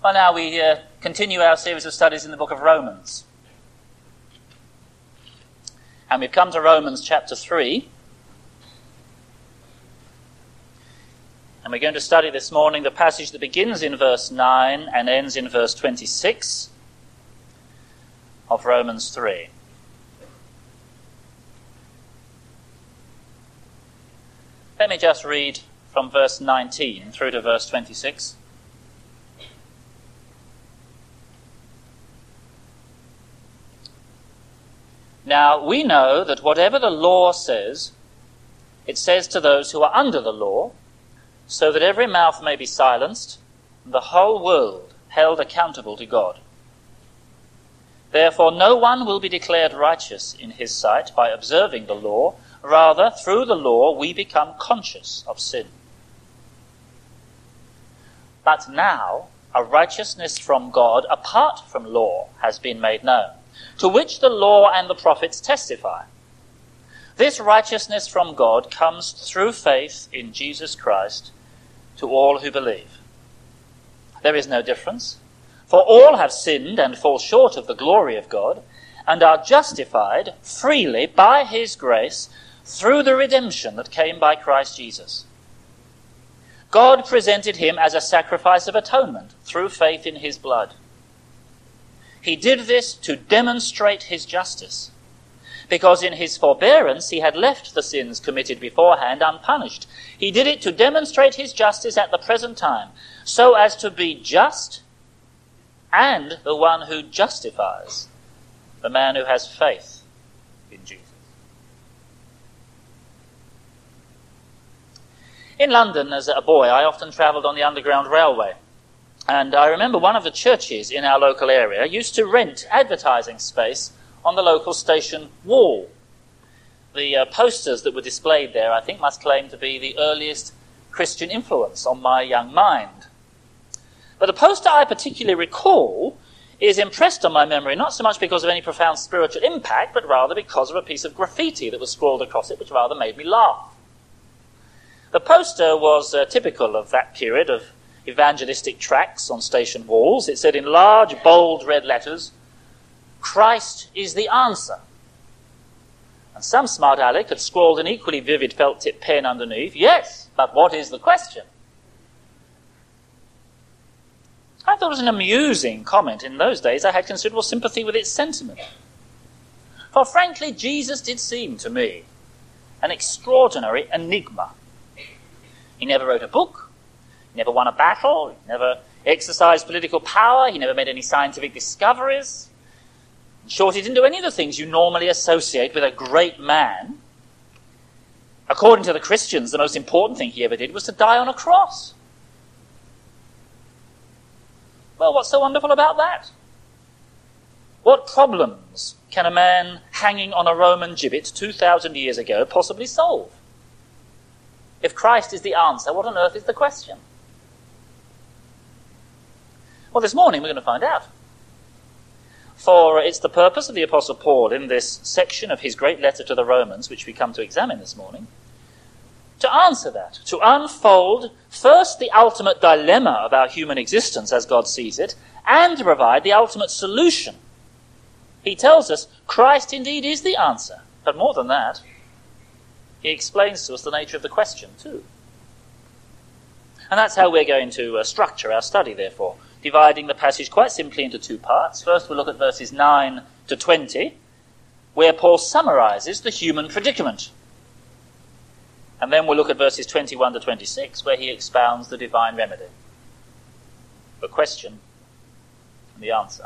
Well, now we continue our series of studies in the book of Romans. And we've come to Romans chapter 3. And we're going to study this morning the passage that begins in verse 9 and ends in verse 26 of Romans 3. Let me just read from verse 19 through to verse 26. Now, we know that whatever the law says, it says to those who are under the law, so that every mouth may be silenced, and the whole world held accountable to God. Therefore, no one will be declared righteous in his sight by observing the law. Rather, through the law, we become conscious of sin. But now, a righteousness from God apart from law has been made known, to which the law and the prophets testify. This righteousness from God comes through faith in Jesus Christ to all who believe. There is no difference, for all have sinned and fall short of the glory of God, and are justified freely by his grace through the redemption that came by Christ Jesus. God presented him as a sacrifice of atonement through faith in his blood. He did this to demonstrate his justice, because in his forbearance he had left the sins committed beforehand unpunished. He did it to demonstrate his justice at the present time, so as to be just and the one who justifies the man who has faith in Jesus. In London, as a boy, I often travelled on the Underground Railway. And I remember one of the churches in our local area used to rent advertising space on the local station wall. The posters that were displayed there, I think, must claim to be the earliest Christian influence on my young mind. But the poster I particularly recall is impressed on my memory, not so much because of any profound spiritual impact, but rather because of a piece of graffiti that was scrawled across it, which rather made me laugh. The poster was typical of that period of evangelistic tracts on station walls. It said in large, bold red letters, "Christ is the answer." And some smart aleck had scrawled an equally vivid felt-tip pen underneath, "Yes, but what is the question?" I thought it was an amusing comment. In those days, I had considerable sympathy with its sentiment. For frankly, Jesus did seem to me an extraordinary enigma. He never wrote a book. He never won a battle, he never exercised political power, he never made any scientific discoveries. In short, he didn't do any of the things you normally associate with a great man. According to the Christians, the most important thing he ever did was to die on a cross. Well, what's so wonderful about that? What problems can a man hanging on a Roman gibbet 2,000 years ago possibly solve? If Christ is the answer, what on earth is the question? Well, this morning we're going to find out. For it's the purpose of the Apostle Paul in this section of his great letter to the Romans, which we come to examine this morning, to answer that, to unfold first the ultimate dilemma of our human existence as God sees it, and to provide the ultimate solution. He tells us Christ indeed is the answer, but more than that, he explains to us the nature of the question too. And that's how we're going to structure our study, therefore, dividing the passage quite simply into two parts. First, we'll look at verses 9 to 20, where Paul summarizes the human predicament. And then we'll look at verses 21 to 26, where he expounds the divine remedy. The question and the answer.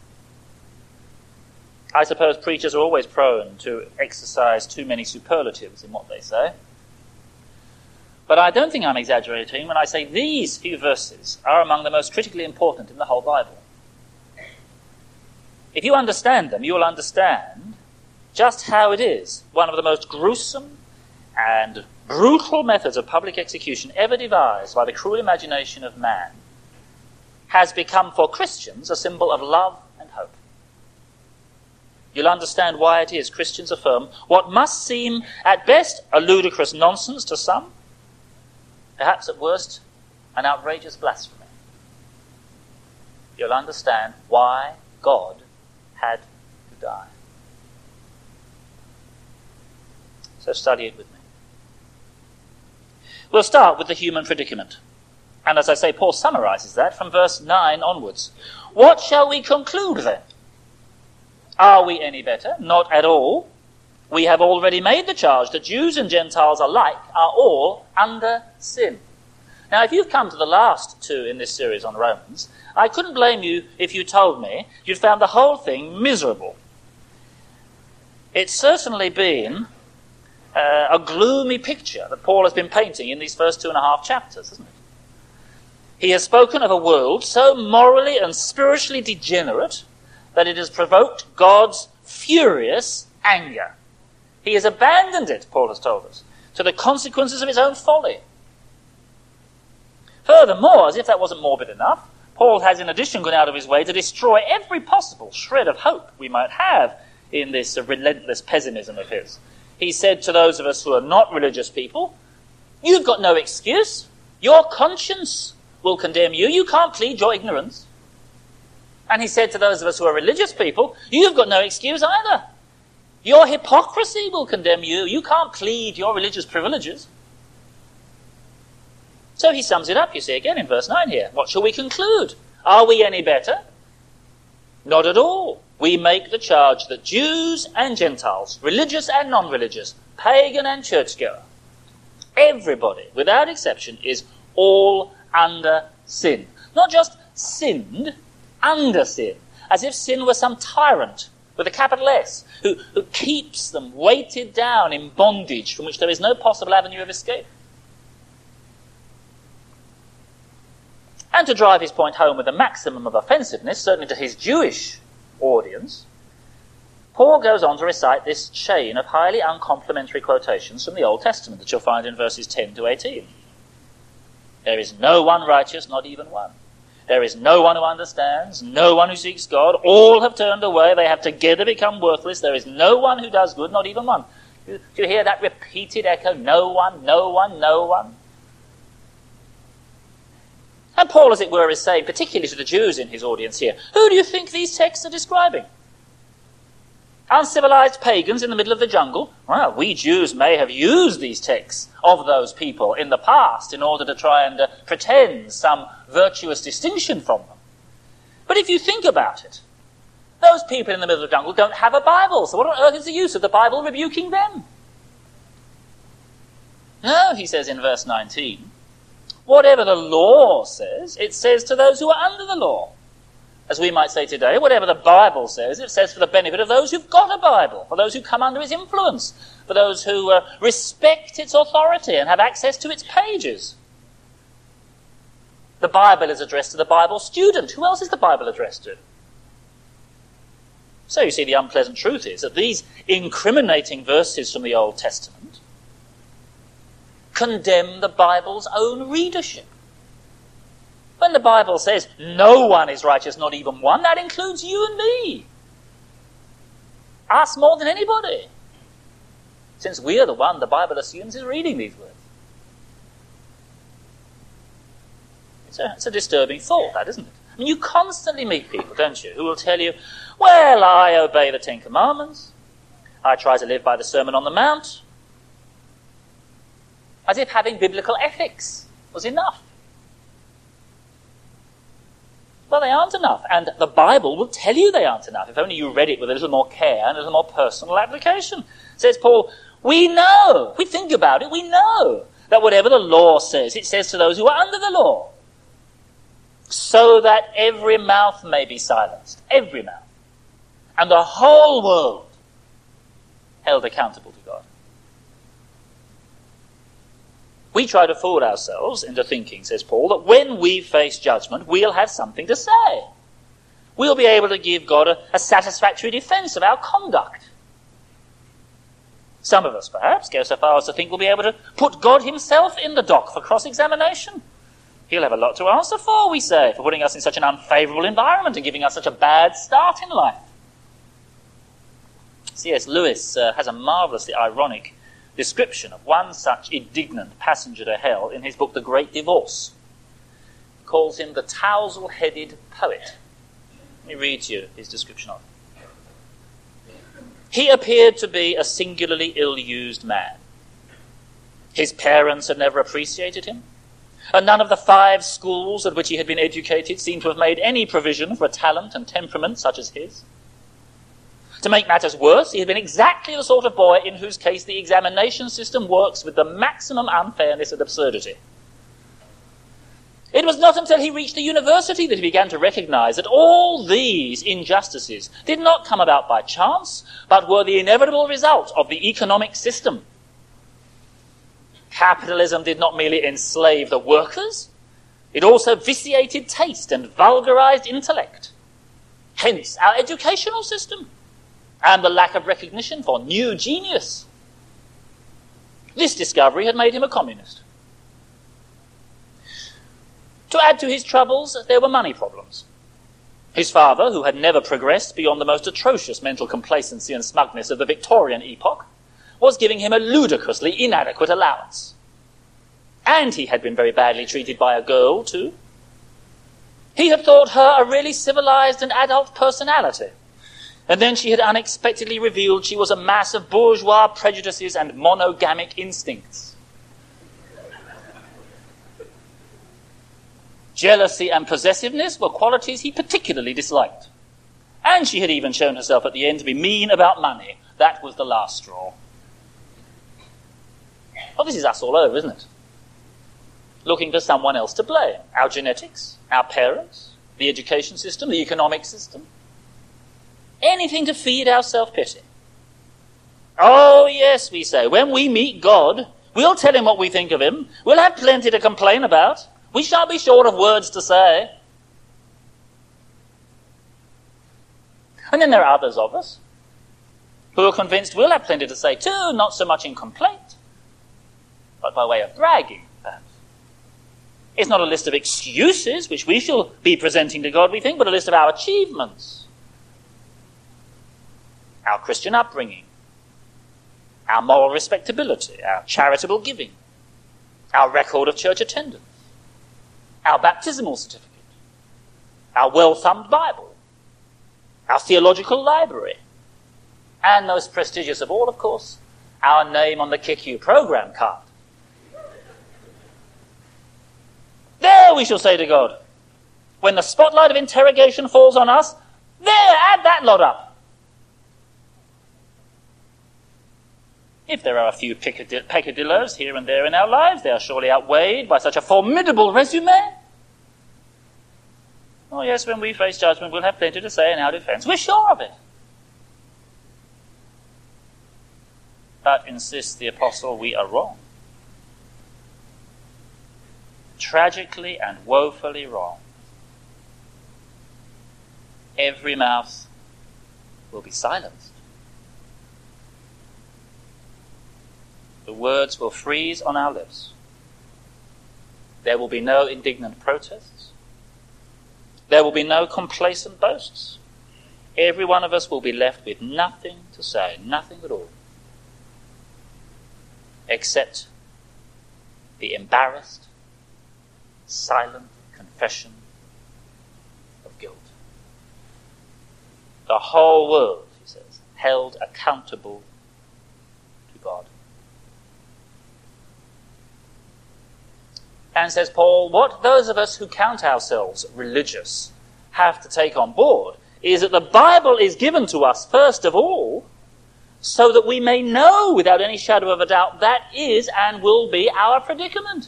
I suppose preachers are always prone to exercise too many superlatives in what they say. But I don't think I'm exaggerating when I say these few verses are among the most critically important in the whole Bible. If you understand them, you will understand just how it is one of the most gruesome and brutal methods of public execution ever devised by the cruel imagination of man has become for Christians a symbol of love and hope. You'll understand why it is Christians affirm what must seem at best a ludicrous nonsense to some, perhaps at worst an outrageous blasphemy. you'll understand why God had to die. So study it with me. We'll start with the human predicament. And as I say, Paul summarizes that from verse 9 onwards. What shall we conclude then? Are we any better? Not at all. We have already made the charge that Jews and Gentiles alike are all under sin. Now, if you've come to the last two in this series on Romans, I couldn't blame you if you told me you'd found the whole thing miserable. It's certainly been a gloomy picture that Paul has been painting in these first 2.5 chapters, hasn't it? He has spoken of a world so morally and spiritually degenerate that it has provoked God's furious anger. He has abandoned it, Paul has told us, to the consequences of his own folly. Furthermore, as if that wasn't morbid enough, Paul has in addition gone out of his way to destroy every possible shred of hope we might have in this relentless pessimism of his. He said to those of us who are not religious people, you've got no excuse. Your conscience will condemn you. You can't plead your ignorance. And he said to those of us who are religious people, you've got no excuse either. Your hypocrisy will condemn you. You can't plead your religious privileges. So he sums it up, you see, again in verse 9 here. What shall we conclude? Are we any better? Not at all. We make the charge that Jews and Gentiles, religious and non-religious, pagan and churchgoer, everybody, without exception, is all under sin. Not just sinned, under sin. As if sin were some tyrant with a capital S, who keeps them weighted down in bondage from which there is no possible avenue of escape. And to drive his point home with a maximum of offensiveness, certainly to his Jewish audience, Paul goes on to recite this chain of highly uncomplimentary quotations from the Old Testament that you'll find in verses 10 to 18. There is no one righteous, not even one. There is no one who understands, no one who seeks God. All have turned away. They have together become worthless. There is no one who does good, not even one. Do you hear that repeated echo? No one, no one, no one. And Paul, as it were, is saying, particularly to the Jews in his audience here, who do you think these texts are describing? Uncivilized pagans in the middle of the jungle? Well, we Jews may have used these texts of those people in the past in order to try and pretend some virtuous distinction from them. But if you think about it, those people in the middle of the jungle don't have a Bible, so what on earth is the use of the Bible rebuking them? No, he says in verse 19, whatever the law says, it says to those who are under the law. As we might say today, whatever the Bible says, it says for the benefit of those who've got a Bible, for those who come under its influence, for those who respect its authority and have access to its pages. The Bible is addressed to the Bible student. Who else is the Bible addressed to? So you see, the unpleasant truth is that these incriminating verses from the Old Testament condemn the Bible's own readership. When the Bible says no one is righteous, not even one, that includes you and me. Us more than anybody. Since we are the one the Bible assumes is reading these words. It's a disturbing thought, that, isn't it? I mean, you constantly meet people, don't you, who will tell you, well, I obey the 10 Commandments. I try to live by the Sermon on the Mount. As if having biblical ethics was enough. Well, they aren't enough, and the Bible will tell you they aren't enough, if only you read it with a little more care and a little more personal application. Says Paul, we know, we think about it, we know that whatever the law says, it says to those who are under the law, so that every mouth may be silenced, every mouth, and the whole world held accountable to God. We try to fool ourselves into thinking, says Paul, that when we face judgment, we'll have something to say. We'll be able to give God a satisfactory defense of our conduct. Some of us, perhaps, go so far as to think we'll be able to put God himself in the dock for cross-examination. He'll have a lot to answer for, we say, for putting us in such an unfavourable environment and giving us such a bad start in life. C.S. Lewis has a marvellously ironic description of one such indignant passenger to hell in his book The Great Divorce. He calls him the tousle-headed poet. Let me read to you his description of it. He appeared to be a singularly ill-used man. His parents had never appreciated him, and none of the 5 schools at which he had been educated seemed to have made any provision for a talent and temperament such as his. To make matters worse, he had been exactly the sort of boy in whose case the examination system works with the maximum unfairness and absurdity. It was not until he reached the university that he began to recognize that all these injustices did not come about by chance, but were the inevitable result of the economic system. Capitalism did not merely enslave the workers, it also vitiated taste and vulgarized intellect. Hence our educational system and the lack of recognition for new genius. This discovery had made him a communist. To add to his troubles, there were money problems. His father, who had never progressed beyond the most atrocious mental complacency and smugness of the Victorian epoch, was giving him a ludicrously inadequate allowance. And he had been very badly treated by a girl, too. He had thought her a really civilized and adult personality, and then she had unexpectedly revealed she was a mass of bourgeois prejudices and monogamic instincts. Jealousy and possessiveness were qualities he particularly disliked. And she had even shown herself at the end to be mean about money. That was the last straw. Well, this is us all over, isn't it? Looking for someone else to blame. Our genetics, our parents, the education system, the economic system. Anything to feed our self-pity. Oh, yes, we say, when we meet God, we'll tell him what we think of him. We'll have plenty to complain about. We shan't be short of words to say. And then there are others of us who are convinced we'll have plenty to say too, not so much in complaint, but by way of bragging, perhaps. It's not a list of excuses which we shall be presenting to God, we think, but a list of our achievements, our Christian upbringing, our moral respectability, our charitable giving, our record of church attendance, our baptismal certificate, our well-thumbed Bible, our theological library, and most prestigious of all, of course, our name on the KICU program card. There, we shall say to God, when the spotlight of interrogation falls on us, there, add that lot up. If there are a few peccadilloes here and there in our lives, they are surely outweighed by such a formidable resume. Oh yes, when we face judgment, we'll have plenty to say in our defense. We're sure of it. But, insists the apostle, we are wrong. Tragically and woefully wrong. Every mouth will be silenced. The words will freeze on our lips. There will be no indignant protests. There will be no complacent boasts. Every one of us will be left with nothing to say, nothing at all, except the embarrassed, silent confession of guilt. The whole world, he says, held accountable to God. And says Paul, what those of us who count ourselves religious have to take on board is that the Bible is given to us first of all so that we may know without any shadow of a doubt that is and will be our predicament.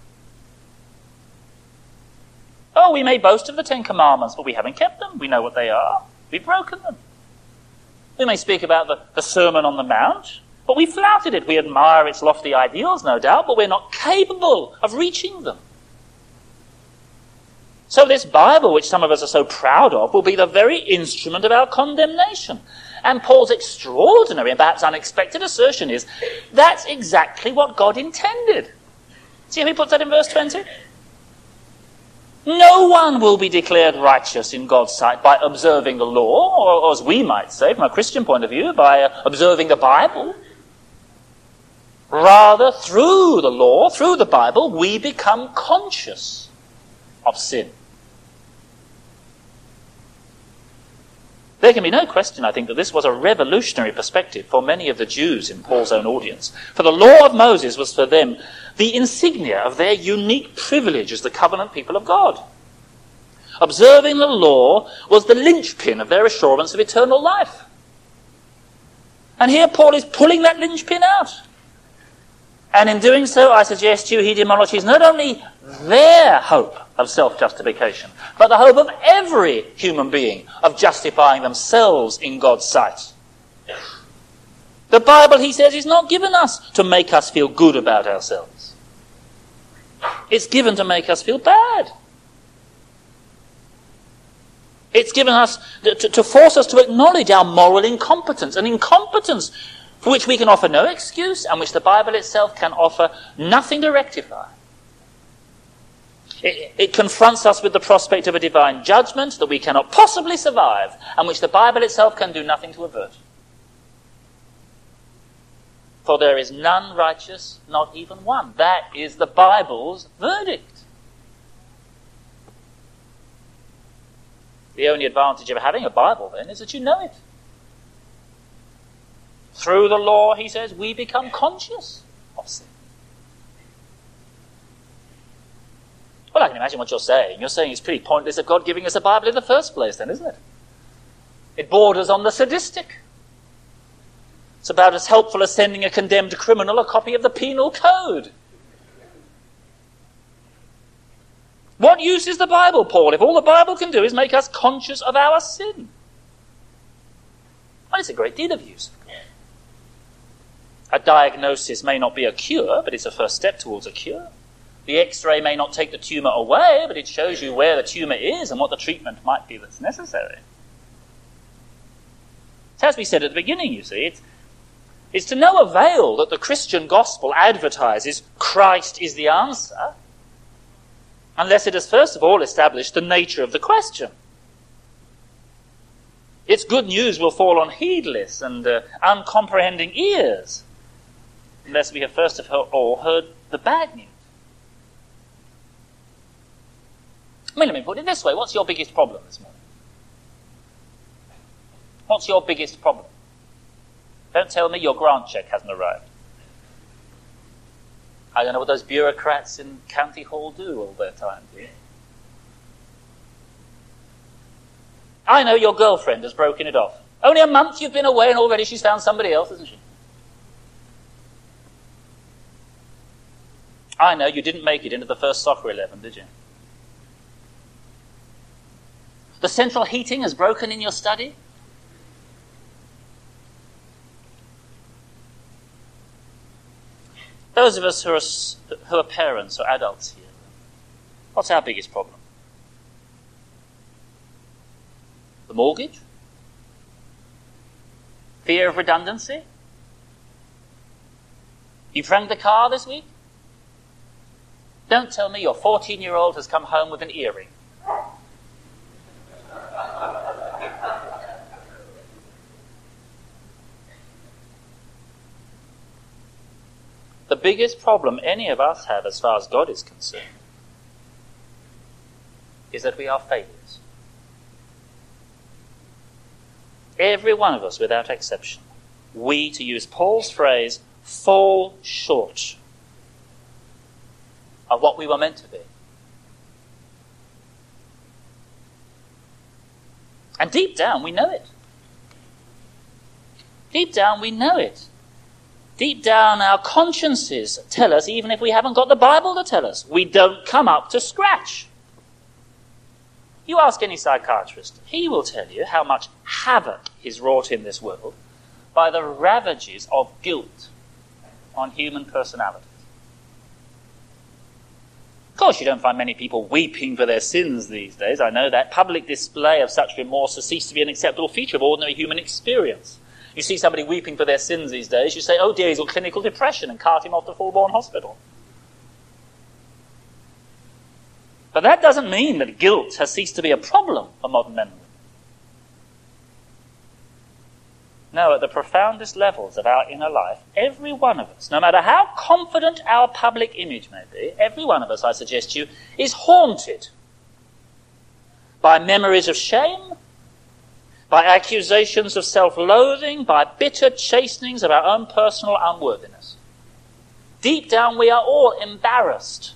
Oh, we may boast of the 10 Commandments, but we haven't kept them. We know what they are. We've broken them. We may speak about the Sermon on the Mount, but we flouted it. We admire its lofty ideals, no doubt, but we're not capable of reaching them. So this Bible, which some of us are so proud of, will be the very instrument of our condemnation. And Paul's extraordinary and perhaps unexpected assertion is, that's exactly what God intended. See how he puts that in verse 20? No one will be declared righteous in God's sight by observing the law, or as we might say, from a Christian point of view, by observing the Bible. Rather, through the law, through the Bible, we become conscious of sin. There can be no question, I think, that this was a revolutionary perspective for many of the Jews in Paul's own audience. For the law of Moses was for them the insignia of their unique privilege as the covenant people of God. Observing the law was the linchpin of their assurance of eternal life. And here Paul is pulling that linchpin out. And in doing so, I suggest you, he demolishes not only their hope of self-justification, but the hope of every human being of justifying themselves in God's sight. The Bible, he says, is not given us to make us feel good about ourselves. It's given to make us feel bad. It's given us to force us to acknowledge our moral incompetence, an incompetence for which we can offer no excuse and which the Bible itself can offer nothing to rectify. It confronts us with the prospect of a divine judgment that we cannot possibly survive and which the Bible itself can do nothing to avert. For there is none righteous, not even one. That is the Bible's verdict. The only advantage of having a Bible, then, is that you know it. Through the law, he says, we become conscious of sin. Well, I can imagine what you're saying. You're saying it's pretty pointless of God giving us a Bible in the first place, then, isn't it? It borders on the sadistic. It's about as helpful as sending a condemned criminal a copy of the penal code. What use is the Bible, Paul, if all the Bible can do is make us conscious of our sin? Well, it's a great deal of use. A diagnosis may not be a cure, but it's a first step towards a cure. The X-ray may not take the tumour away, but it shows you where the tumour is and what the treatment might be that's necessary. So as we said at the beginning, you see, it's to no avail that the Christian gospel advertises Christ is the answer, unless it has first of all established the nature of the question. Its good news will fall on heedless and uncomprehending ears, unless we have first of all heard the bad news. Let me put it this way. What's your biggest problem this morning? What's your biggest problem? Don't tell me your grant cheque hasn't arrived. I don't know what those bureaucrats in County Hall do all their time, do you? I know your girlfriend has broken it off. Only a month you've been away and already she's found somebody else, isn't she? I know you didn't make it into the first soccer 11, did you? The central heating has broken in your study. Those of us who are parents or adults here, what's our biggest problem? The mortgage? Fear of redundancy? You franked the car this week? Don't tell me your 14-year-old has come home with an earring. The biggest problem any of us have as far as God is concerned is that we are failures. Every one of us, without exception, we, to use Paul's phrase, fall short of what we were meant to be. And deep down, we know it. Deep down, we know it. Deep down, our consciences tell us, even if we haven't got the Bible to tell us, we don't come up to scratch. You ask any psychiatrist, he will tell you how much havoc is wrought in this world by the ravages of guilt on human personalities. Of course, you don't find many people weeping for their sins these days. I know that. Public display of such remorse has ceased to be an acceptable feature of ordinary human experience. You see somebody weeping for their sins these days, you say, oh dear, he's got clinical depression, and cart him off to Fulbourn Hospital. But that doesn't mean that guilt has ceased to be a problem for modern men and women. No, at the profoundest levels of our inner life, every one of us, no matter how confident our public image may be, every one of us, I suggest to you, is haunted by memories of shame, by accusations of self-loathing, by bitter chastenings of our own personal unworthiness. Deep down we are all embarrassed.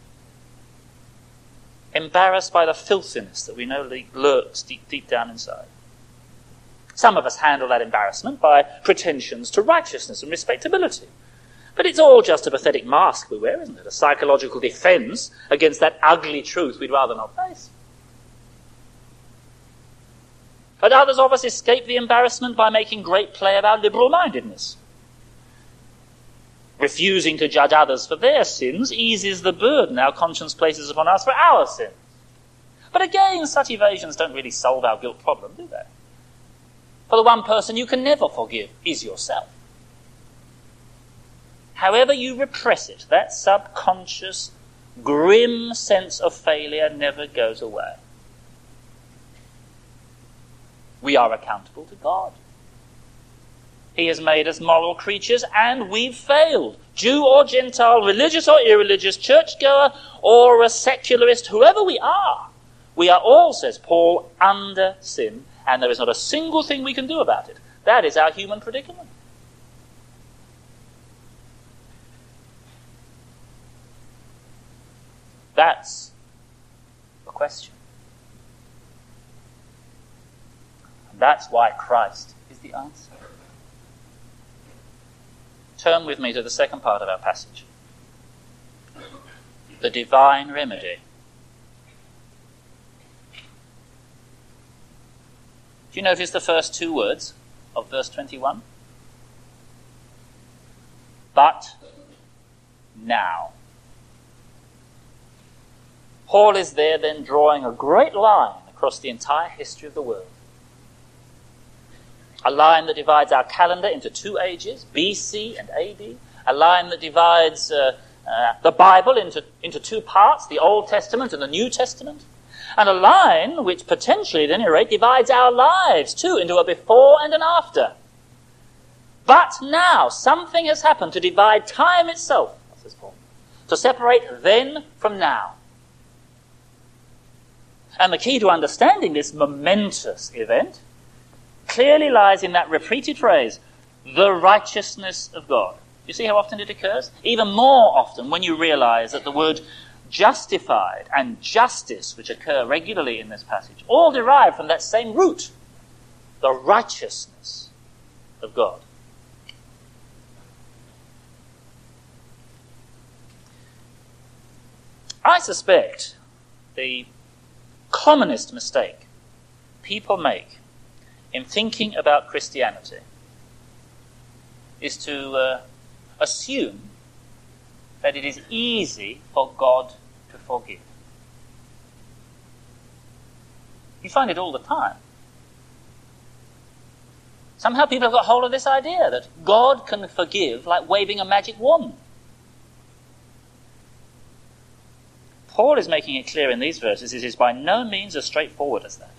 Embarrassed by the filthiness that we know lurks deep down inside. Some of us handle that embarrassment by pretensions to righteousness and respectability. But it's all just a pathetic mask we wear, isn't it? A psychological defense against that ugly truth we'd rather not face. But others of us escape the embarrassment by making great play of our liberal-mindedness. Refusing to judge others for their sins eases the burden our conscience places upon us for our sins. But again, such evasions don't really solve our guilt problem, do they? For the one person you can never forgive is yourself. However you repress it, that subconscious, grim sense of failure never goes away. We are accountable to God. He has made us moral creatures, and we've failed. Jew or Gentile, religious or irreligious, churchgoer or a secularist, whoever we are all, says Paul, under sin, and there is not a single thing we can do about it. That is our human predicament. That's the question. And that's why Christ is the answer. Turn with me to the second part of our passage. The divine remedy. Do you notice the first two words of verse 21? But now. Paul is there then drawing a great line across the entire history of the world. A line that divides our calendar into two ages, BC and AD. A line that divides the Bible into two parts, the Old Testament and the New Testament. And a line which potentially, at any rate, divides our lives too into a before and an after. But now something has happened to divide time itself, says Paul, to separate then from now. And the key to understanding this momentous event clearly lies in that repeated phrase, the righteousness of God. You see how often it occurs? Even more often when you realize that the word justified and justice, which occur regularly in this passage, all derive from that same root, the righteousness of God. I suspect the commonest mistake people make in thinking about Christianity is to assume that it is easy for God to forgive. You find it all the time. Somehow people have got hold of this idea that God can forgive like waving a magic wand. Paul is making it clear in these verses it is by no means as straightforward as that.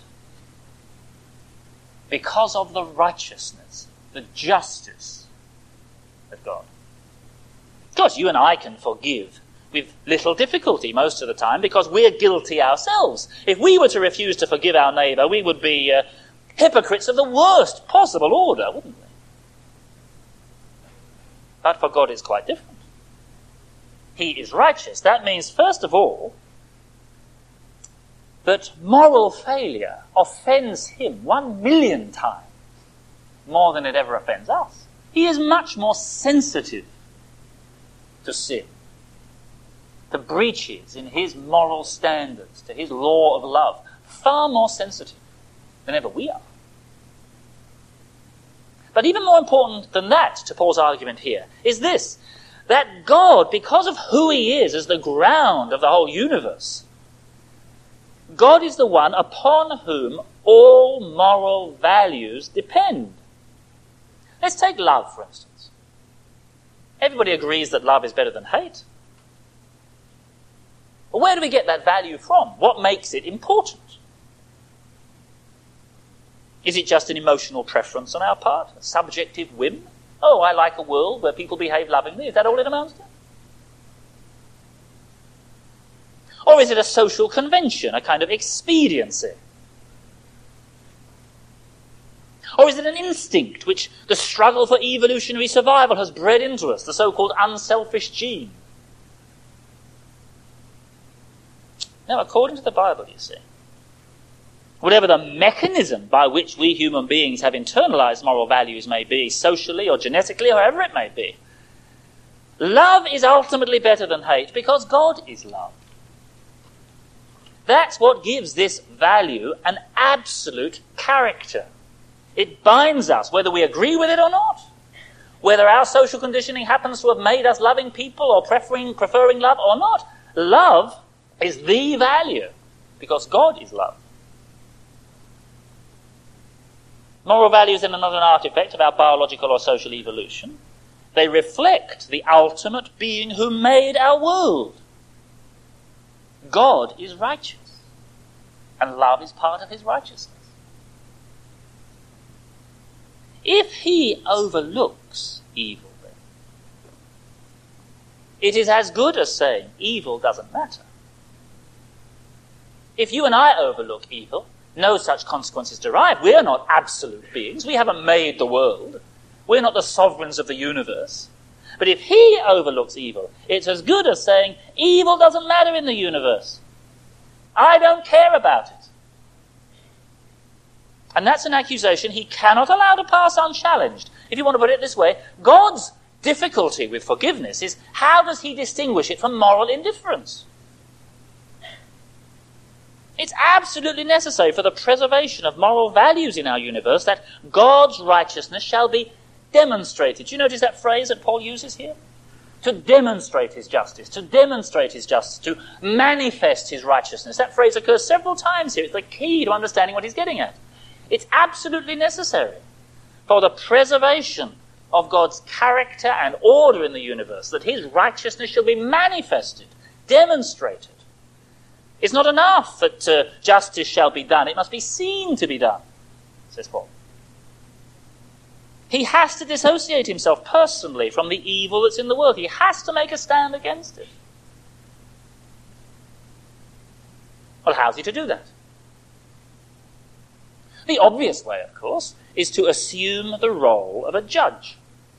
Because of the righteousness, the justice of God. Of course, you and I can forgive with little difficulty most of the time because we're guilty ourselves. If we were to refuse to forgive our neighbour, we would be hypocrites of the worst possible order, wouldn't we? But for God it's quite different. He is righteous. That means, first of all, that moral failure offends him 1,000,000 times more than it ever offends us. He is much more sensitive to sin, to breaches in his moral standards, to his law of love, far more sensitive than ever we are. But even more important than that, to Paul's argument here, is this, that God, because of who he is as the ground of the whole universe, God is the one upon whom all moral values depend. Let's take love, for instance. Everybody agrees that love is better than hate. But where do we get that value from? What makes it important? Is it just an emotional preference on our part? A subjective whim? Oh, I like a world where people behave lovingly. Is that all it amounts to? Or is it a social convention, a kind of expediency? Or is it an instinct which the struggle for evolutionary survival has bred into us, the so-called unselfish gene? Now, according to the Bible, you see, whatever the mechanism by which we human beings have internalized moral values may be, socially or genetically, however it may be, love is ultimately better than hate because God is love. That's what gives this value an absolute character. It binds us, whether we agree with it or not. Whether our social conditioning happens to have made us loving people or preferring love or not, love is the value because God is love. Moral values are not an artifact of our biological or social evolution. They reflect the ultimate being who made our world. God is righteous, and love is part of his righteousness. If he overlooks evil, then, it is as good as saying evil doesn't matter. If you and I overlook evil, no such consequences derive. We are not absolute beings. We haven't made the world. We're not the sovereigns of the universe. But if he overlooks evil, it's as good as saying evil doesn't matter in the universe. I don't care about it. And that's an accusation he cannot allow to pass unchallenged. If you want to put it this way, God's difficulty with forgiveness is how does he distinguish it from moral indifference? It's absolutely necessary for the preservation of moral values in our universe that God's righteousness shall be demonstrated. Do you notice that phrase that Paul uses here? To demonstrate his justice, to demonstrate his justice, to manifest his righteousness. That phrase occurs several times here. It's the key to understanding what he's getting at. It's absolutely necessary for the preservation of God's character and order in the universe that his righteousness shall be manifested, demonstrated. It's not enough that justice shall be done. It must be seen to be done, says Paul. He has to dissociate himself personally from the evil that's in the world. He has to make a stand against it. Well, how's he to do that? The obvious way, of course, is to assume the role of a judge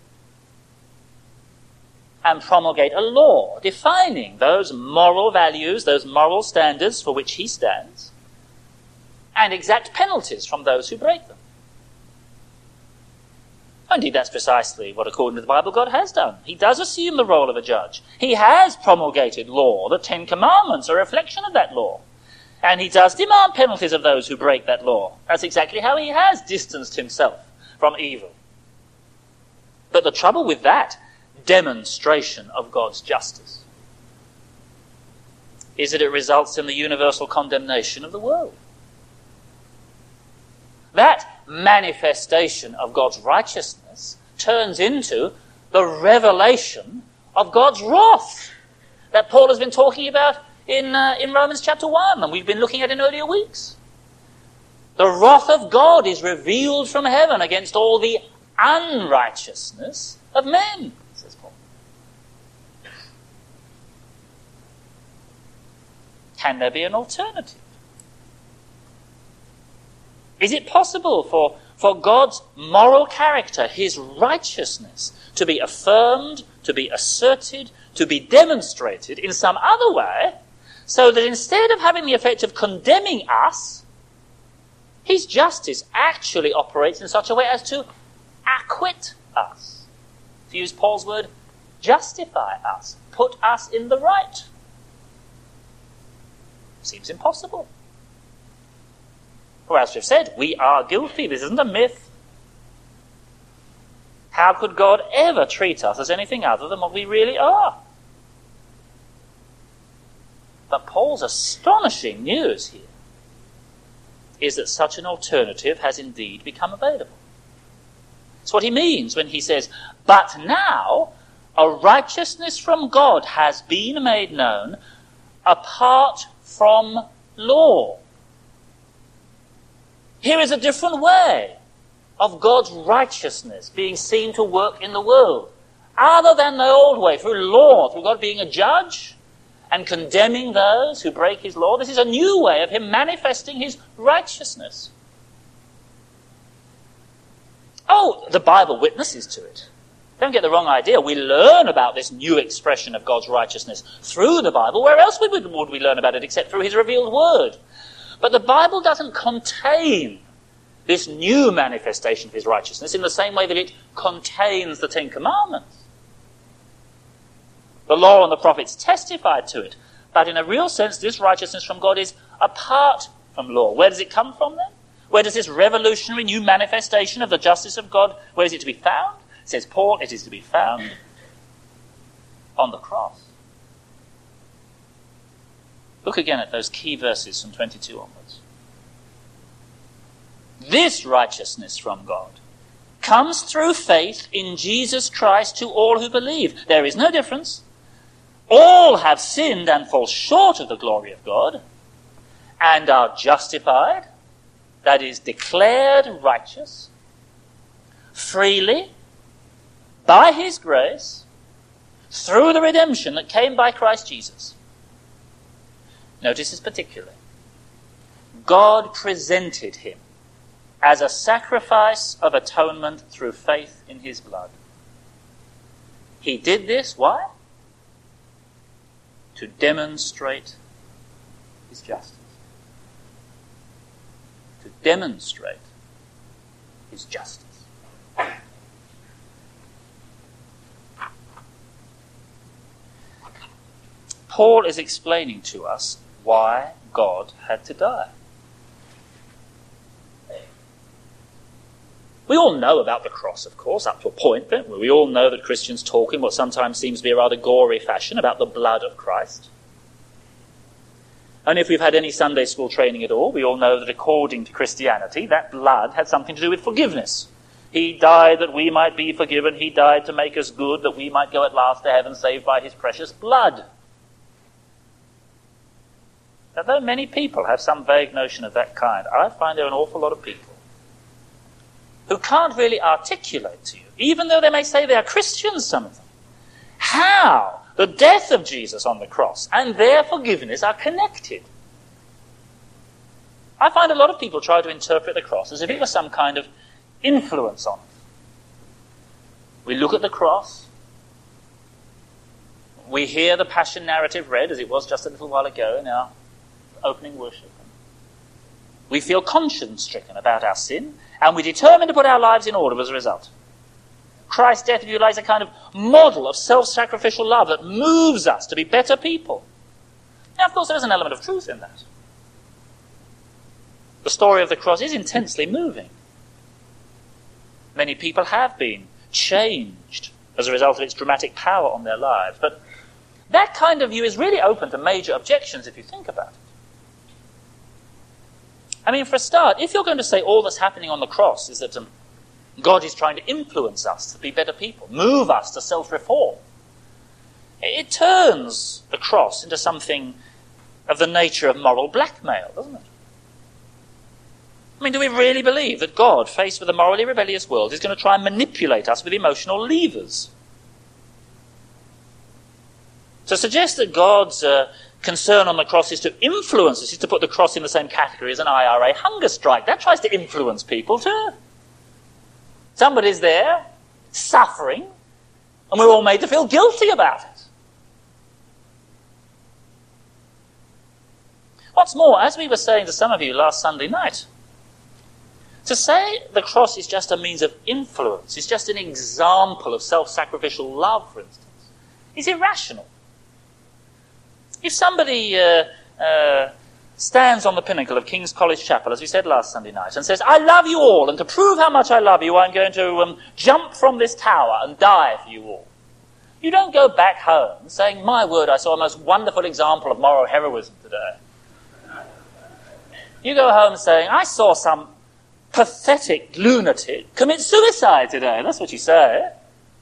and promulgate a law defining those moral values, those moral standards for which he stands, and exact penalties from those who break them. Indeed, that's precisely what, according to the Bible, God has done. He does assume the role of a judge. He has promulgated law. The Ten Commandments are a reflection of that law. And he does demand penalties of those who break that law. That's exactly how he has distanced himself from evil. But the trouble with that demonstration of God's justice is that it results in the universal condemnation of the world. That manifestation of God's righteousness turns into the revelation of God's wrath that Paul has been talking about in Romans chapter 1, and we've been looking at in earlier weeks. The wrath of God is revealed from heaven against all the unrighteousness of men, says Paul. Can there be an alternative? Is it possible for God's moral character, his righteousness, to be affirmed, to be asserted, to be demonstrated in some other way, so that instead of having the effect of condemning us, his justice actually operates in such a way as to acquit us? To use Paul's word, justify us, put us in the right. Seems impossible. Or as we've said, we are guilty. This isn't a myth. How could God ever treat us as anything other than what we really are? But Paul's astonishing news here is that such an alternative has indeed become available. It's what he means when he says, but now a righteousness from God has been made known apart from law. Here is a different way of God's righteousness being seen to work in the world, other than the old way, through law, through God being a judge and condemning those who break his law. This is a new way of him manifesting his righteousness. Oh, the Bible witnesses to it. Don't get the wrong idea. We learn about this new expression of God's righteousness through the Bible. Where else would we learn about it except through his revealed word? But the Bible doesn't contain this new manifestation of his righteousness in the same way that it contains the Ten Commandments. The law and the prophets testified to it, but in a real sense this righteousness from God is apart from law. Where does it come from then? Where does this revolutionary new manifestation of the justice of God, where is it to be found? Says Paul, it is to be found on the cross. Look again at those key verses from 22 onwards. This righteousness from God comes through faith in Jesus Christ to all who believe. There is no difference. All have sinned and fall short of the glory of God and are justified, that is, declared righteous, freely, by his grace, through the redemption that came by Christ Jesus. Notice this particularly. God presented him as a sacrifice of atonement through faith in his blood. He did this, why? To demonstrate his justice. To demonstrate his justice. Paul is explaining to us why God had to die. We all know about the cross, of course, up to a point, don't we? We all know that Christians talk in what sometimes seems to be a rather gory fashion about the blood of Christ. And if we've had any Sunday school training at all, we all know that according to Christianity, that blood had something to do with forgiveness. He died that we might be forgiven. He died to make us good, that we might go at last to heaven saved by his precious blood. Although many people have some vague notion of that kind, I find there are an awful lot of people who can't really articulate to you, even though they may say they are Christians, some of them, how the death of Jesus on the cross and their forgiveness are connected. I find a lot of people try to interpret the cross as if it was some kind of influence on us. We look at the cross, we hear the Passion narrative read, as it was just a little while ago in our opening worship. We feel conscience-stricken about our sin, and we determine to put our lives in order as a result. Christ's death, if you like, is a kind of model of self-sacrificial love that moves us to be better people. Now, of course, there is an element of truth in that. The story of the cross is intensely moving. Many people have been changed as a result of its dramatic power on their lives, but that kind of view is really open to major objections if you think about it. I mean, for a start, if you're going to say all that's happening on the cross is that God is trying to influence us to be better people, move us to self-reform, it turns the cross into something of the nature of moral blackmail, doesn't it? I mean, do we really believe that God, faced with a morally rebellious world, is going to try and manipulate us with emotional levers? To suggest that God's concern on the cross is to influence us, is to put the cross in the same category as an IRA hunger strike. That tries to influence people too. Somebody's there, suffering, and we're all made to feel guilty about it. What's more, as we were saying to some of you last Sunday night, to say the cross is just a means of influence, is just an example of self-sacrificial love, for instance, is irrational. If somebody stands on the pinnacle of King's College Chapel, as we said last Sunday night, and says, I love you all, and to prove how much I love you, I'm going to jump from this tower and die for you all. You don't go back home saying, my word, I saw a most wonderful example of moral heroism today. You go home saying, I saw some pathetic lunatic commit suicide today. That's what you say.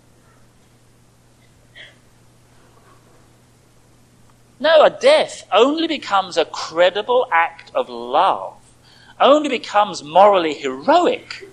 No, a death only becomes a credible act of love, only becomes morally heroic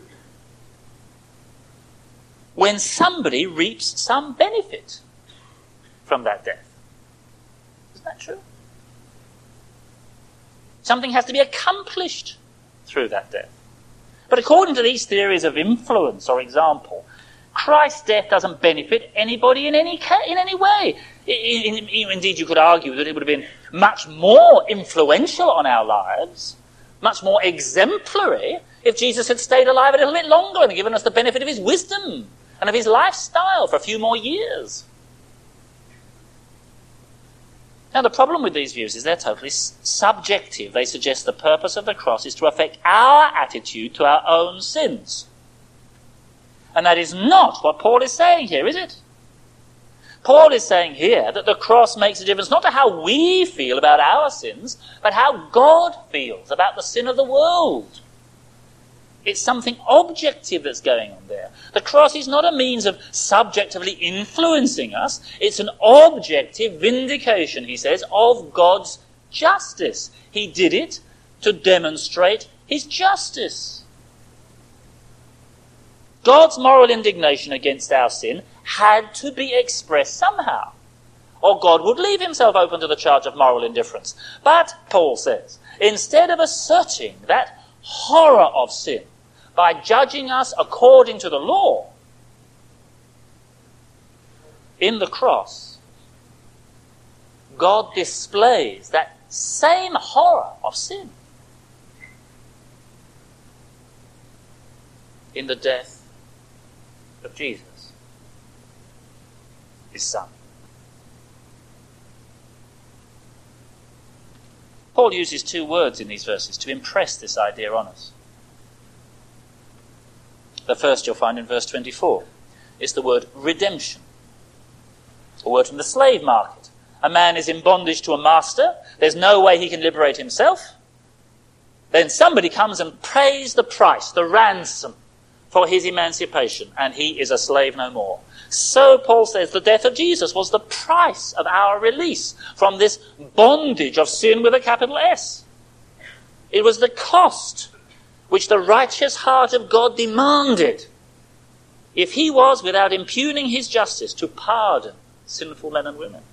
when somebody reaps some benefit from that death. Isn't that true? Something has to be accomplished through that death. But according to these theories of influence or example, Christ's death doesn't benefit anybody in any way. Indeed, you could argue that it would have been much more influential on our lives, much more exemplary, if Jesus had stayed alive a little bit longer and given us the benefit of his wisdom and of his lifestyle for a few more years. Now, the problem with these views is they're totally subjective. They suggest the purpose of the cross is to affect our attitude to our own sins. And that is not what Paul is saying here, is it? Paul is saying here that the cross makes a difference not to how we feel about our sins, but how God feels about the sin of the world. It's something objective that's going on there. The cross is not a means of subjectively influencing us. It's an objective vindication, he says, of God's justice. He did it to demonstrate his justice. God's moral indignation against our sin had to be expressed somehow, or God would leave himself open to the charge of moral indifference. But, Paul says, instead of asserting that horror of sin by judging us according to the law, in the cross, God displays that same horror of sin in the death of Jesus, his Son. Paul uses two words in these verses to impress this idea on us. The first you'll find in verse 24 is the word redemption, a word from the slave market. A man is in bondage to a master. There's no way he can liberate himself. Then somebody comes and pays the price, the ransom, for his emancipation, and he is a slave no more. So, Paul says, the death of Jesus was the price of our release from this bondage of sin with a capital S. It was the cost which the righteous heart of God demanded if he was, without impugning his justice, to pardon sinful men and women.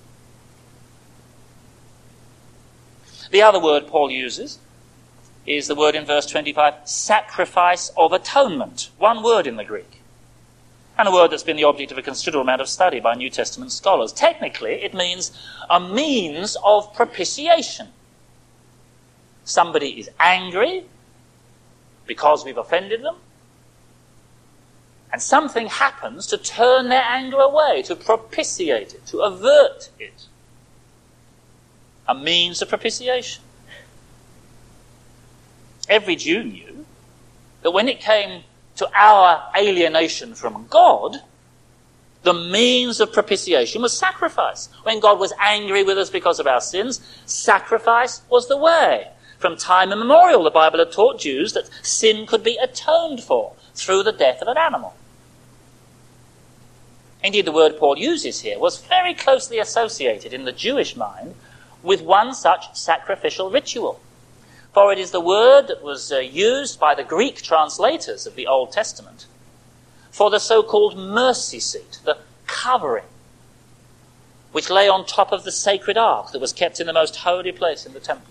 The other word Paul uses is the word in verse 25, sacrifice of atonement. One word in the Greek. And a word that's been the object of a considerable amount of study by New Testament scholars. Technically, it means a means of propitiation. Somebody is angry because we've offended them, and something happens to turn their anger away, to propitiate it, to avert it. A means of propitiation. Every Jew knew that when it came to our alienation from God, the means of propitiation was sacrifice. When God was angry with us because of our sins, sacrifice was the way. From time immemorial, the Bible had taught Jews that sin could be atoned for through the death of an animal. Indeed, the word Paul uses here was very closely associated in the Jewish mind with one such sacrificial ritual. For it is the word that was used by the Greek translators of the Old Testament for the so-called mercy seat, the covering, which lay on top of the sacred ark that was kept in the most holy place in the temple.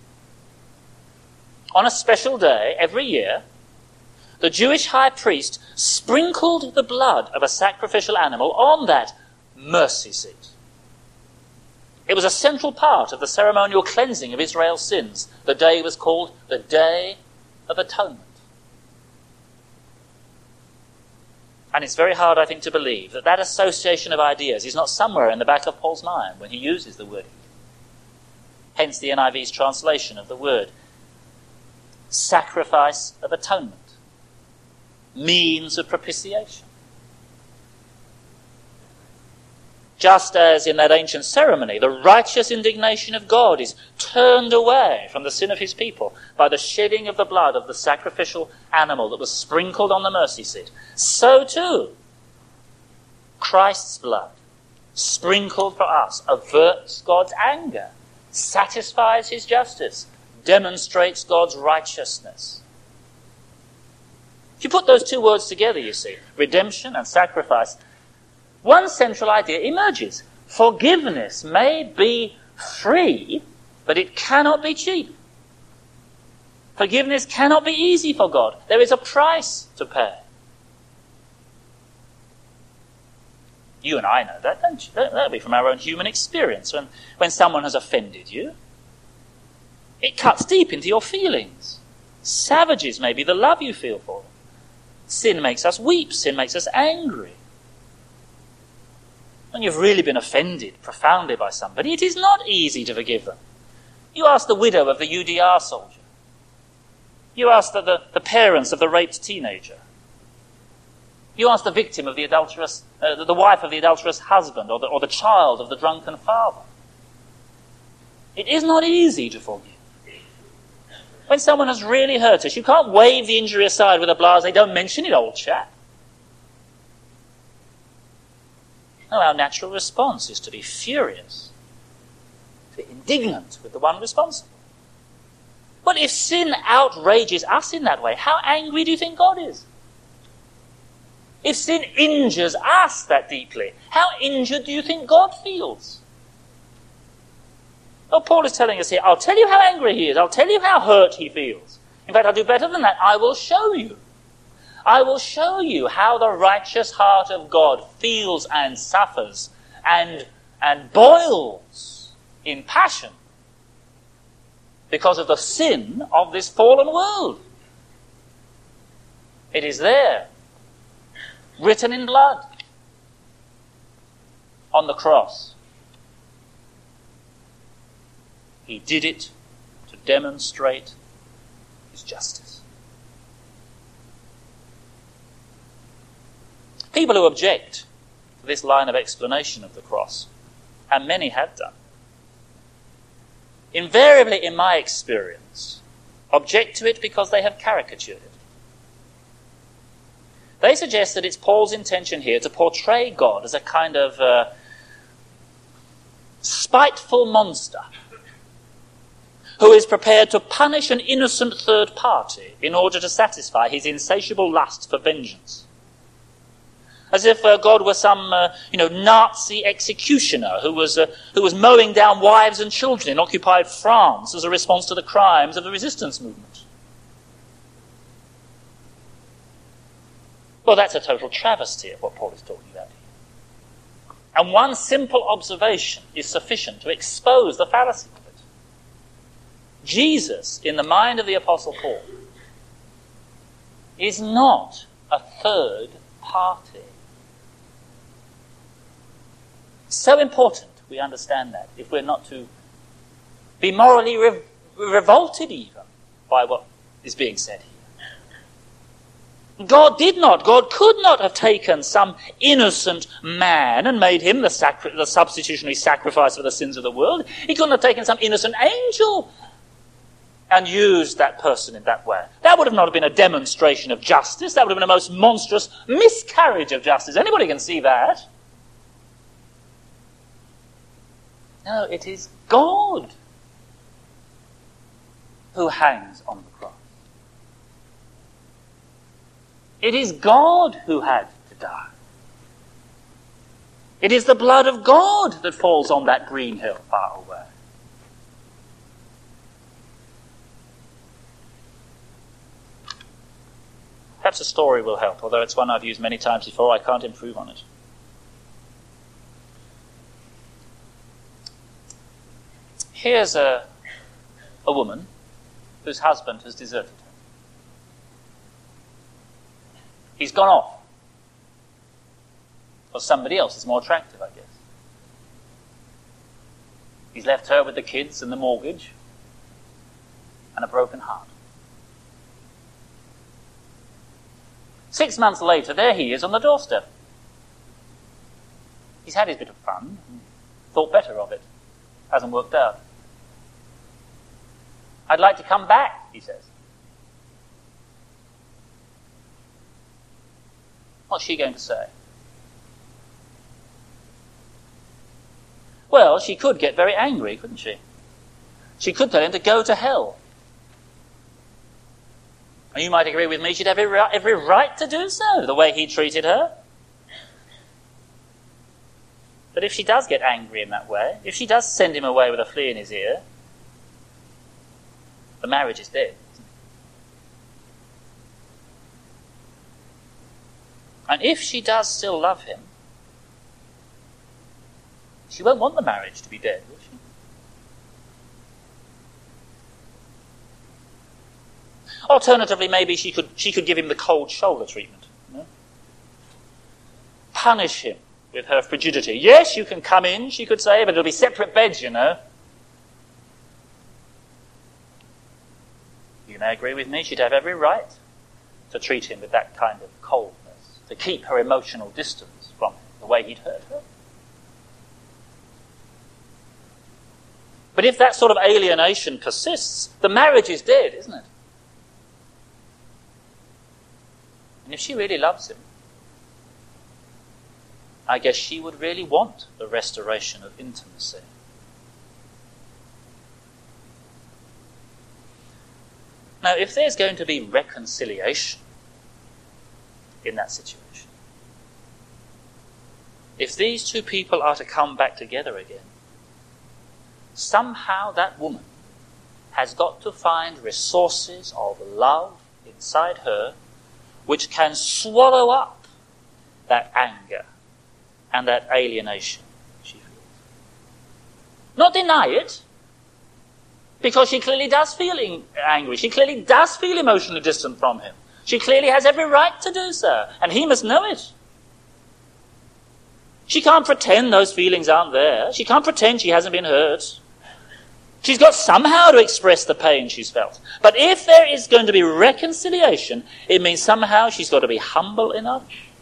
On a special day every year, the Jewish high priest sprinkled the blood of a sacrificial animal on that mercy seat. It was a central part of the ceremonial cleansing of Israel's sins. The day was called the Day of Atonement. And it's very hard, I think, to believe that that association of ideas is not somewhere in the back of Paul's mind when he uses the word. Hence the NIV's translation of the word sacrifice of atonement, means of propitiation. Just as in that ancient ceremony, the righteous indignation of God is turned away from the sin of his people by the shedding of the blood of the sacrificial animal that was sprinkled on the mercy seat, so too Christ's blood, sprinkled for us, averts God's anger, satisfies his justice, demonstrates God's righteousness. If you put those two words together, you see, redemption and sacrifice, one central idea emerges. Forgiveness may be free, but it cannot be cheap. Forgiveness cannot be easy for God. There is a price to pay. You and I know that, don't you? That'll be from our own human experience. When someone has offended you, it cuts deep into your feelings. Savages maybe the love you feel for them. Sin makes us weep. Sin makes us angry. When you've really been offended profoundly by somebody, it is not easy to forgive them. You ask the widow of the UDR soldier. You ask the parents of the raped teenager. You ask the victim of the adulterous, the wife of the adulterous husband, or the child of the drunken father. It is not easy to forgive. When someone has really hurt us, you can't wave the injury aside with a blasé, don't mention it, old chap. No, our natural response is to be furious, to be indignant with the one responsible. But if sin outrages us in that way, how angry do you think God is? If sin injures us that deeply, how injured do you think God feels? Well, Paul is telling us here, I'll tell you how angry he is. I'll tell you how hurt he feels. In fact, I'll do better than that. I will show you. I will show you how the righteous heart of God feels and suffers and boils in passion because of the sin of this fallen world. It is there, written in blood, on the cross. He did it to demonstrate his justice. People who object to this line of explanation of the cross, and many have done, invariably, in my experience, object to it because they have caricatured it. They suggest that it's Paul's intention here to portray God as a kind of spiteful monster who is prepared to punish an innocent third party in order to satisfy his insatiable lust for vengeance. As if God were some, Nazi executioner who was mowing down wives and children in occupied France as a response to the crimes of the resistance movement. Well, that's a total travesty of what Paul is talking about here. And one simple observation is sufficient to expose the fallacy of it. Jesus, in the mind of the Apostle Paul, is not a third party. So important we understand that, if we're not to be morally revolted even by what is being said here. God could not have taken some innocent man and made him the substitutionary sacrifice for the sins of the world. He couldn't have taken some innocent angel and used that person in that way. That would have not been a demonstration of justice. That would have been a most monstrous miscarriage of justice. Anybody can see that. No, it is God who hangs on the cross. It is God who had to die. It is the blood of God that falls on that green hill far away. Perhaps a story will help, although it's one I've used many times before. I can't improve on it. Here's a woman whose husband has deserted her. He's gone off. Or somebody else is more attractive, I guess. He's left her with the kids and the mortgage and a broken heart. 6 months later, there he is on the doorstep. He's had his bit of fun and thought better of it. Hasn't worked out. I'd like to come back, he says. What's she going to say? Well, she could get very angry, couldn't she? She could tell him to go to hell. And you might agree with me, she'd have every right to do so, the way he treated her. But if she does get angry in that way, if she does send him away with a flea in his ear, the marriage is dead. And if she does still love him, she won't want the marriage to be dead, will she? Alternatively, maybe she could give him the cold shoulder treatment. You know? Punish him with her frigidity. Yes, you can come in, she could say, but it'll be separate beds, you know. You may agree with me, she'd have every right to treat him with that kind of coldness, to keep her emotional distance from him, the way he'd hurt her. But if that sort of alienation persists, the marriage is dead, isn't it? And if she really loves him, I guess she would really want the restoration of intimacy. Now, if there's going to be reconciliation in that situation, if these two people are to come back together again, somehow that woman has got to find resources of love inside her which can swallow up that anger and that alienation she feels. Not deny it, because she clearly does feel angry. She clearly does feel emotionally distant from him. She clearly has every right to do so, and he must know it. She can't pretend those feelings aren't there. She can't pretend she hasn't been hurt. She's got somehow to express the pain she's felt. But if there is going to be reconciliation, it means somehow she's got to be humble enough,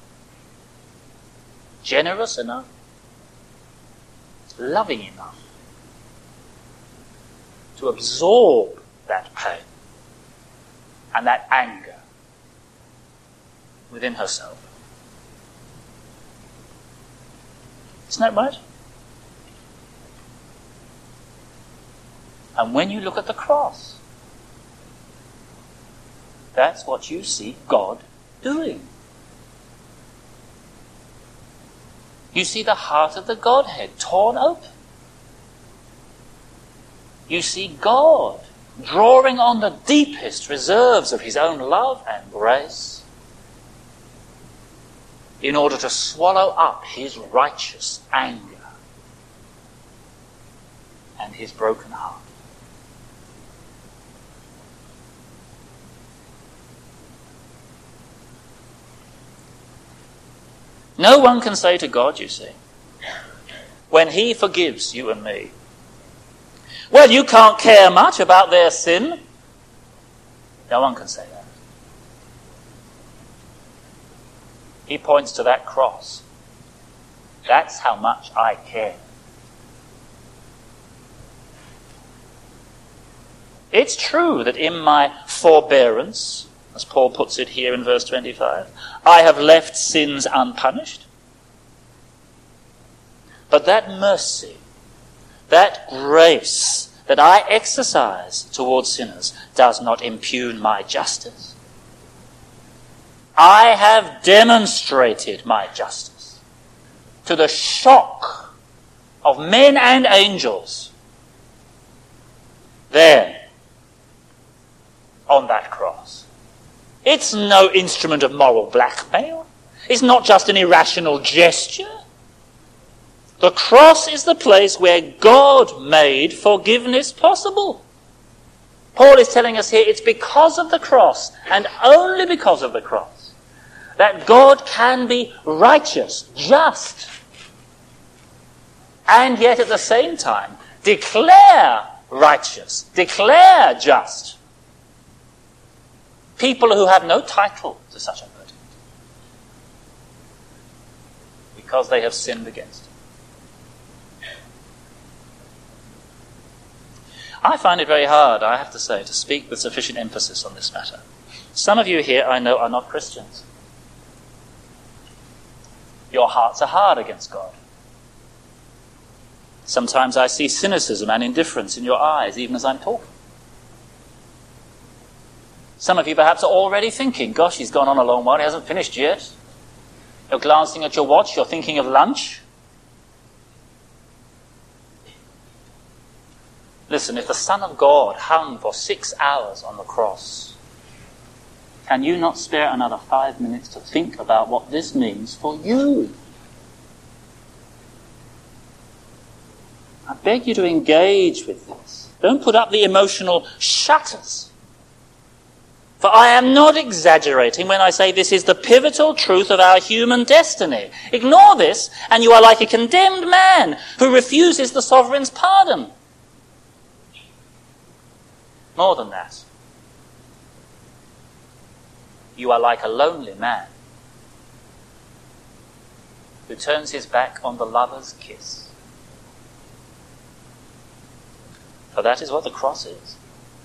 generous enough, loving enough to absorb that pain and that anger within herself. Isn't that right? And when you look at the cross, that's what you see God doing. You see the heart of the Godhead torn open. You see God drawing on the deepest reserves of his own love and grace in order to swallow up his righteous anger and his broken heart. No one can say to God, you see, when he forgives you and me, well, you can't care much about their sin. No one can say that. He points to that cross. That's how much I care. It's true that in my forbearance, as Paul puts it here in verse 25, I have left sins unpunished. But that mercy, that grace that I exercise towards sinners does not impugn my justice. I have demonstrated my justice to the shock of men and angels there on that cross. It's no instrument of moral blackmail. It's not just an irrational gesture. The cross is the place where God made forgiveness possible. Paul is telling us here it's because of the cross, and only because of the cross, that God can be righteous, just, and yet at the same time declare righteous, declare just people who have no title to such a verdict because they have sinned against him. I find it very hard, I have to say, to speak with sufficient emphasis on this matter. Some of you here, I know, are not Christians. Your hearts are hard against God. Sometimes I see cynicism and indifference in your eyes, even as I'm talking. Some of you perhaps are already thinking, gosh, he's gone on a long while, he hasn't finished yet. You're glancing at your watch, you're thinking of lunch. Listen, if the Son of God hung for 6 hours on the cross, Can you not spare another 5 minutes to think about what this means for you? I beg you to engage with this. Don't put up the emotional shutters. For I am not exaggerating when I say this is the pivotal truth of our human destiny. Ignore this, and you are like a condemned man who refuses the sovereign's pardon. More than that, you are like a lonely man who turns his back on the lover's kiss. For that is what the cross is.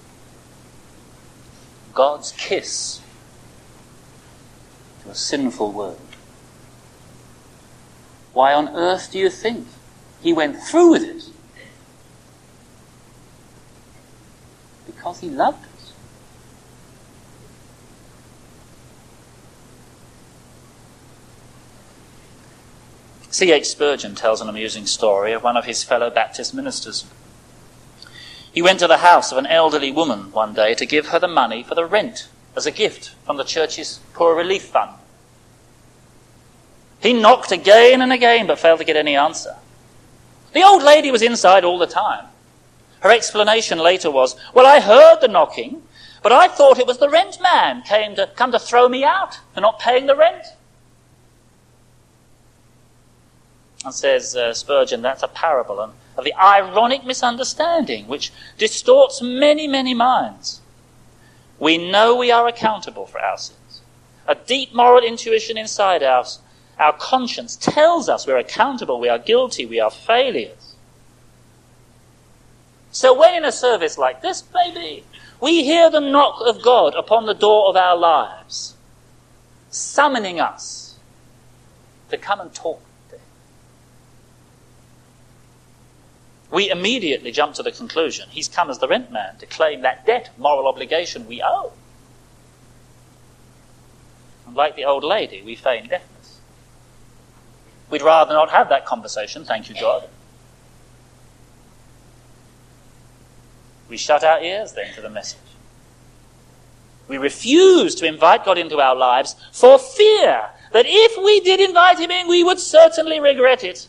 God's kiss to a sinful world. Why on earth do you think he went through with it? Because he loved us. C.H. Spurgeon tells an amusing story of one of his fellow Baptist ministers. He went to the house of an elderly woman one day to give her the money for the rent as a gift from the church's poor relief fund. He knocked again and again but failed to get any answer. The old lady was inside all the time. Her explanation later was, "Well, I heard the knocking, but I thought it was the rent man come to throw me out for not paying the rent." And says Spurgeon, that's a parable of the ironic misunderstanding which distorts many, many minds. We know we are accountable for our sins. A deep moral intuition inside us, our conscience tells us we're accountable, we are guilty, we are failures. So when in a service like this, maybe, we hear the knock of God upon the door of our lives, summoning us to come and talk to him, we immediately jump to the conclusion he's come as the rent man to claim that debt, moral obligation we owe. And like the old lady, we feign deafness. We'd rather not have that conversation, thank you, God. We shut our ears then to the message. We refuse to invite God into our lives for fear that if we did invite him in, we would certainly regret it.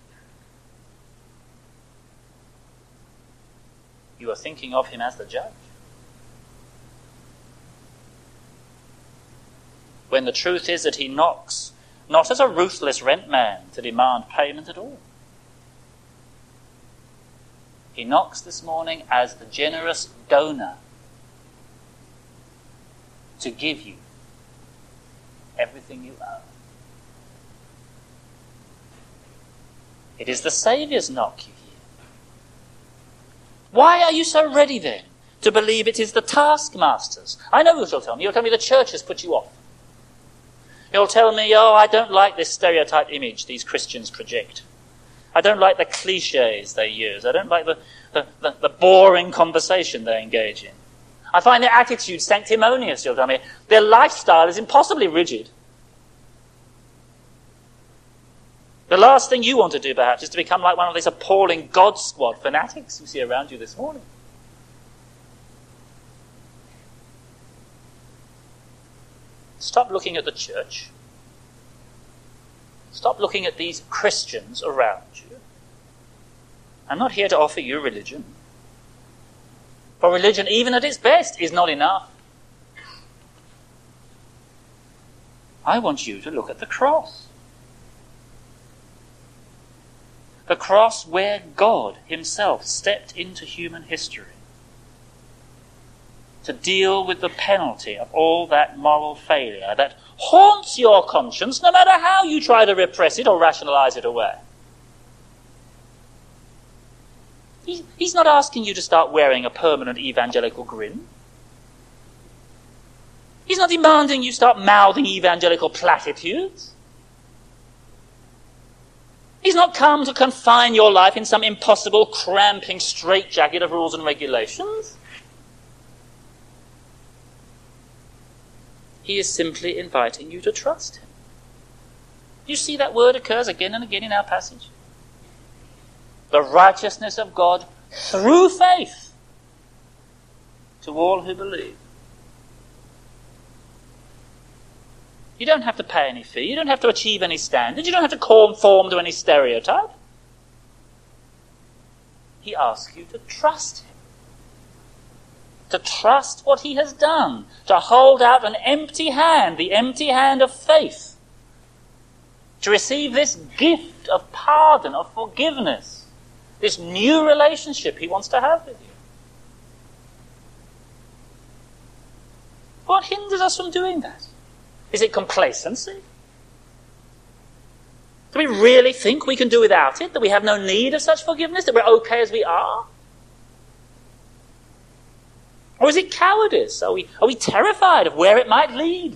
You are thinking of him as the judge. When the truth is that he knocks, not as a ruthless rent man to demand payment at all. He knocks this morning as the generous donor to give you everything you owe. It is the Saviour's knock you hear. Why are you so ready then to believe it is the taskmasters? I know what you'll tell me. You'll tell me the church has put you off. You'll tell me, oh, I don't like this stereotype image these Christians project. I don't like the cliches they use. I don't like the boring conversation they engage in. I find their attitude sanctimonious, you'll tell me. Their lifestyle is impossibly rigid. The last thing you want to do, perhaps, is to become like one of these appalling God Squad fanatics you see around you this morning. Stop looking at the church. Stop looking at these Christians around you. I'm not here to offer you religion. For religion, even at its best, is not enough. I want you to look at the cross. The cross where God himself stepped into human history to deal with the penalty of all that moral failure that haunts your conscience no matter how you try to repress it or rationalize it away. He's not asking you to start wearing a permanent evangelical grin. He's not demanding you start mouthing evangelical platitudes. He's not come to confine your life in some impossible, cramping straitjacket of rules and regulations. He is simply inviting you to trust him. You see that word occurs again and again in our passage. The righteousness of God through faith to all who believe. You don't have to pay any fee. You don't have to achieve any standard. You don't have to conform to any stereotype. He asks you to trust him. To trust what he has done. To hold out an empty hand, the empty hand of faith. To receive this gift of pardon, of forgiveness. This new relationship he wants to have with you. What hinders us from doing that? Is it complacency? Do we really think we can do without it? That we have no need of such forgiveness? That we're okay as we are? Or is it cowardice? Are we terrified of where it might lead?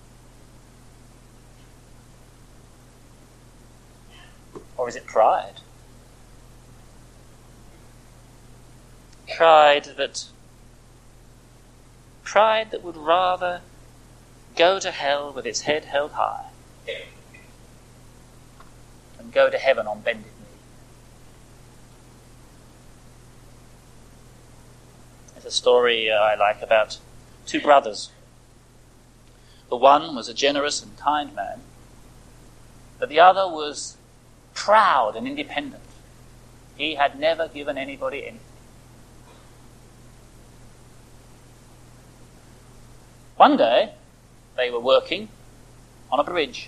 Or is it pride? Pride that would rather go to hell with its head held high and go to heaven on bended knee. There's a story I like about two brothers. The one was a generous and kind man, but the other was proud and independent. He had never given anybody anything. One day, they were working on a bridge,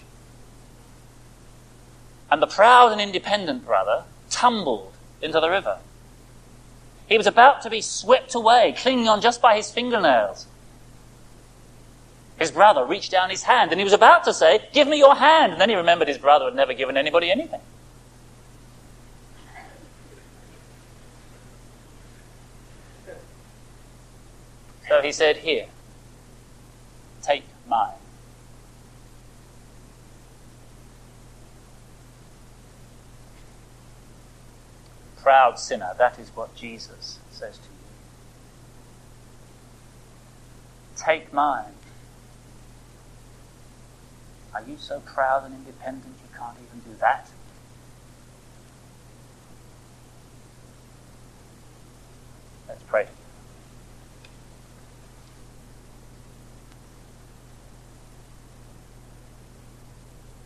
and the proud and independent brother tumbled into the river. He was about to be swept away, clinging on just by his fingernails. His brother reached down his hand, and he was about to say, "Give me your hand," and then he remembered his brother had never given anybody anything. So he said, "Here, take mine." Proud sinner, that is what Jesus says to you. Take mine. Are you so proud and independent you can't even do that? Let's pray.